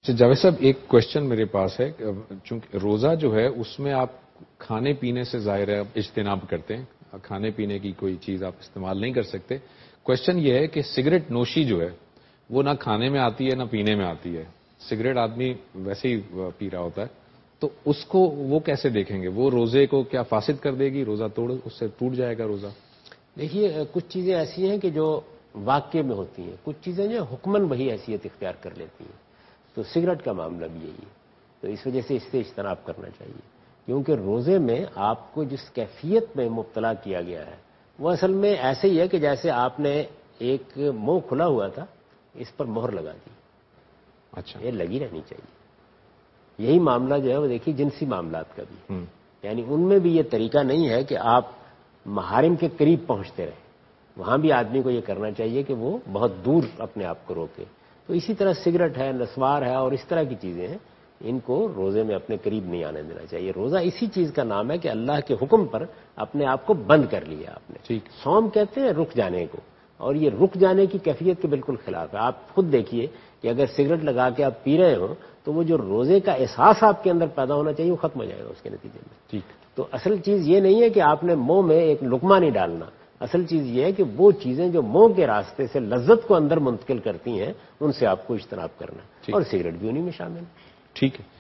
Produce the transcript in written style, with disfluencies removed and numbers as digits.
جاوید صاحب ایک کوشچن میرے پاس ہے، چونکہ روزہ جو ہے اس میں آپ کھانے پینے سے ظاہر ہے اجتناب کرتے ہیں، کھانے پینے کی کوئی چیز آپ استعمال نہیں کر سکتے. کوشچن یہ ہے کہ سگریٹ نوشی جو ہے وہ نہ کھانے میں آتی ہے نہ پینے میں آتی ہے. سگریٹ آدمی ویسے ہی پی رہا ہوتا ہے، تو اس کو وہ کیسے دیکھیں گے؟ وہ روزے کو کیا فاسد کر دے گی؟ روزہ اس سے ٹوٹ جائے گا روزہ؟ دیکھیے، کچھ چیزیں ایسی ہیں کہ جو واقع میں ہوتی ہیں، کچھ چیزیں جو حکمن وہی حیثیت اختیار کر لیتی ہیں. تو سگریٹ کا معاملہ بھی یہی ہے، تو اس وجہ سے اس سے اجتناب کرنا چاہیے، کیونکہ روزے میں آپ کو جس کیفیت میں مبتلا کیا گیا ہے وہ اصل میں ایسے ہی ہے کہ جیسے آپ نے ایک منہ کھلا ہوا تھا، اس پر مہر لگا دی. اچھا، یہ لگی رہنی چاہیے. یہی معاملہ جو ہے وہ دیکھیے جنسی معاملات کا بھی، یعنی ان میں بھی یہ طریقہ نہیں ہے کہ آپ محارم کے قریب پہنچتے رہیں. وہاں بھی آدمی کو یہ کرنا چاہیے کہ وہ بہت دور اپنے آپ کو روکے. تو اسی طرح سگریٹ ہے، نسوار ہے اور اس طرح کی چیزیں ہیں، ان کو روزے میں اپنے قریب نہیں آنے دینا چاہیے. روزہ اسی چیز کا نام ہے کہ اللہ کے حکم پر اپنے آپ کو بند کر لیا آپ نے. ٹھیک. صوم کہتے ہیں رک جانے کو، اور یہ رک جانے کی کیفیت کے بالکل خلاف ہے. آپ خود دیکھیے کہ اگر سگریٹ لگا کے آپ پی رہے ہوں تو وہ جو روزے کا احساس آپ کے اندر پیدا ہونا چاہیے وہ ختم ہو جائے گا اس کے نتیجے میں. ٹھیک. تو اصل چیز یہ نہیں ہے کہ آپ نے منہ میں ایک لقمہ نہیں ڈالنا، اصل چیز یہ ہے کہ وہ چیزیں جو منہ کے راستے سے لذت کو اندر منتقل کرتی ہیں ان سے آپ کو اجتناب کرنا ہے، اور سگریٹ بھی انہی میں شامل ہے. ٹھیک ہے.